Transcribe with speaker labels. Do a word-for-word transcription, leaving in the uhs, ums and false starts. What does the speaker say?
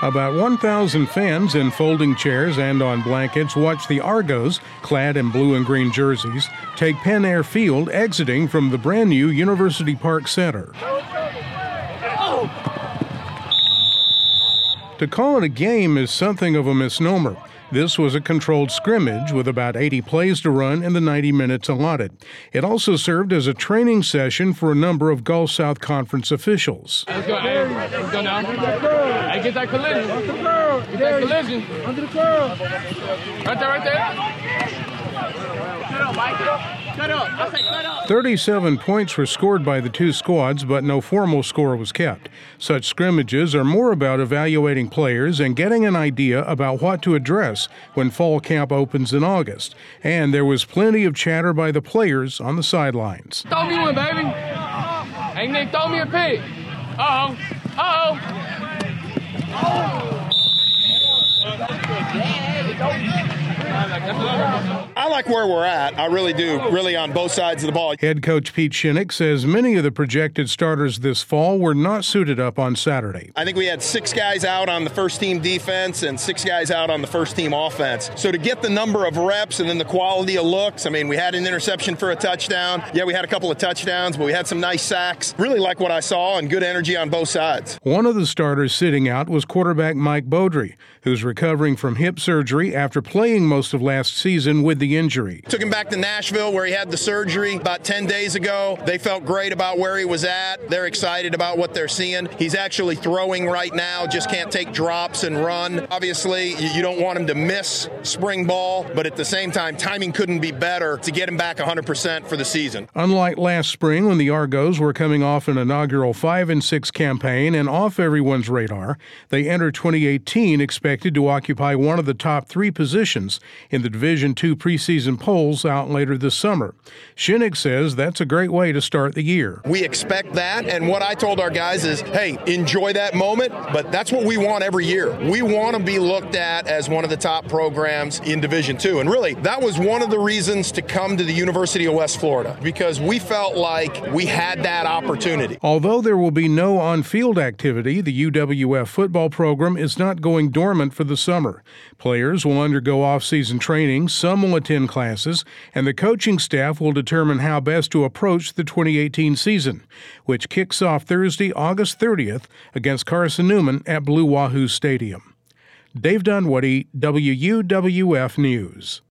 Speaker 1: About one thousand fans in folding chairs and on blankets watch the Argos, clad in blue and green jerseys, take Penn Air Field, exiting from the brand new University Park Center. To call it a game is something of a misnomer. This was a controlled scrimmage with about eighty plays to run in the ninety minutes allotted. It also served as a training session for a number of Gulf South Conference officials.
Speaker 2: Let's go, hey, let's go now. Hey, get that collision. Get that collision. Under the curl. Right there, right there. Cut up, Mike. Cut up. I say cut up.
Speaker 1: thirty-seven points were scored by the two squads, but no formal score was kept. Such scrimmages are more about evaluating players and getting an idea about what to address when fall camp opens in August. And there was plenty of chatter by the players on the sidelines.
Speaker 2: Throw me one, baby. Hey, Nick, throw me a pick. Uh-oh. Uh-oh.
Speaker 3: I like where we're at. I really do, really on both sides of the ball.
Speaker 1: Head coach Pete Shinnick says many of the projected starters this fall were not suited up on Saturday.
Speaker 3: I think we had six guys out on the first-team defense and six guys out on the first-team offense. So to get the number of reps and then the quality of looks, I mean, we had an interception for a touchdown. Yeah, we had a couple of touchdowns, but we had some nice sacks. Really like what I saw and good energy on both sides.
Speaker 1: One of the starters sitting out was quarterback Mike Beaudry, who's recovering from hip surgery after playing most of last season with the injury.
Speaker 3: Took him back to Nashville where he had the surgery about ten days ago. They felt great about where he was at. They're excited about what they're seeing. He's actually throwing right now, just can't take drops and run. Obviously, you don't want him to miss spring ball, but at the same time, timing couldn't be better to get him back one hundred percent for the season.
Speaker 1: Unlike last spring when the Argos were coming off an inaugural five and six campaign and off everyone's radar, they enter twenty eighteen expected to occupy one of the top three positions in the Division two preseason polls out later this summer. Shinnick says that's a great way to start the year.
Speaker 3: We expect that, and what I told our guys is, hey, enjoy that moment, but that's what we want every year. We want to be looked at as one of the top programs in Division two, and really, that was one of the reasons to come to the University of West Florida, because we felt like we had that opportunity.
Speaker 1: Although there will be no on-field activity, the U W F football program is not going dormant for the summer. Players will undergo off-season training, some will attend classes, and the coaching staff will determine how best to approach the twenty eighteen season, which kicks off Thursday, August thirtieth against Carson Newman at Blue Wahoo Stadium. Dave Dunwoody, W U W F News.